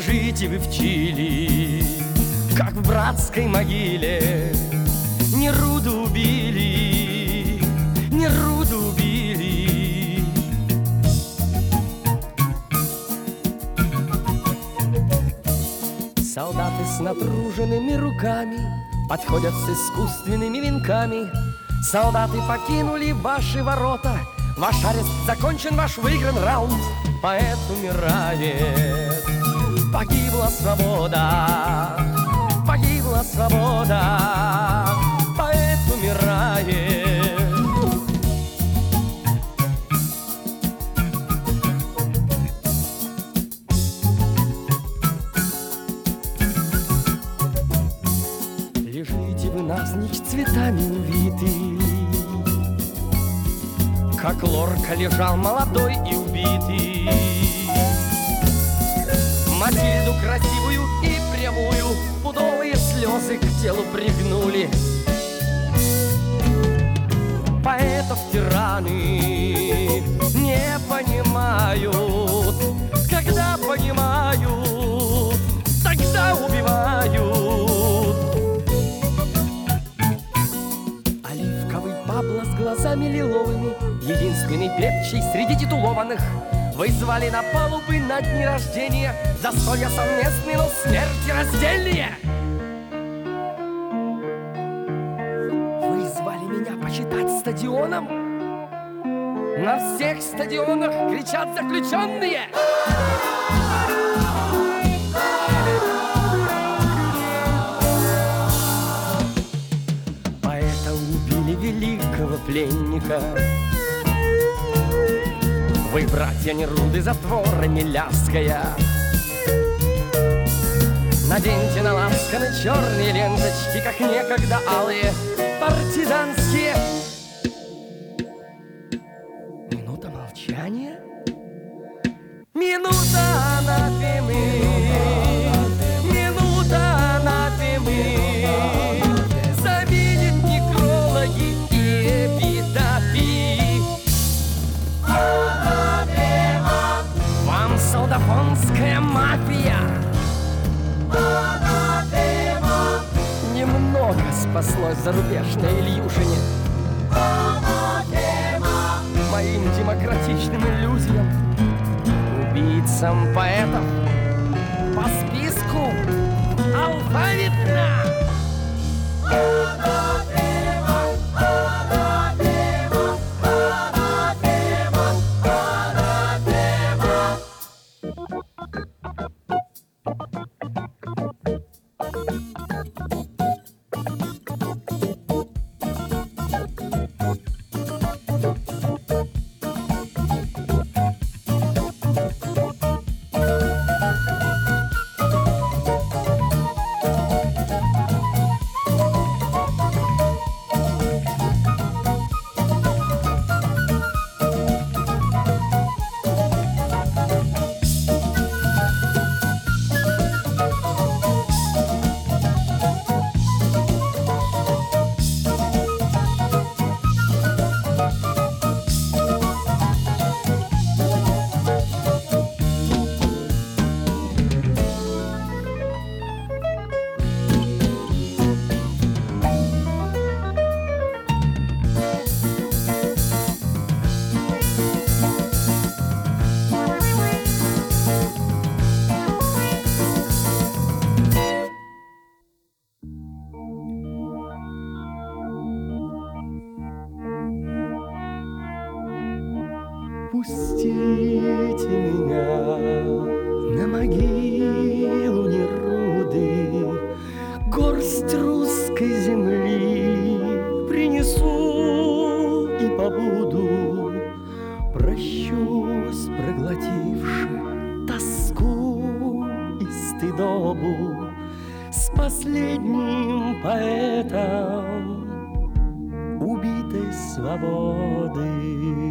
лежите вы в Чили, как в братской могиле. Неруду убили, Неруду убили. Солдаты с натруженными руками подходят с искусственными венками. Солдаты покинули ваши ворота, ваш арест закончен, ваш выигран раунд. Поэт умирает, погибла свобода, погибла свобода. Поэт умирает. Лежите вы навзничь цветами увиты, как Лорка лежал молодой и убитый. Матильду красивую и прямую пудовые слезы к телу пригнули. Поэтов тираны не понимают, когда понимают, тогда убивают. Оливковый Пабло с глазами лиловыми, единственный певчий среди титулованных, вы звали на палубы на дни рождения, застолья совместные, но смерти раздельные. Вы звали меня почитать стадионом. На всех стадионах кричат заключенные. Поэта убили, великого пленника. Вы, братья Неруды, затворами ляская. Наденьте на ласканы черные ленточки, как некогда алые партизанские. Минута молчания. Минута анафемы. Минута анафемы. Заменит некрологи и эпитафии. Вам солдафонская мафия. Немного спаслось зарубежной Ильюшине. Моим демократичным иллюзиям, убийцам поэтов по списку алфавитно. Пустите меня на могилу Неруды, горсть русской земли принесу и побуду. Прощусь, проглотивши тоску и стыдобу, с последним поэтом убитой свободы.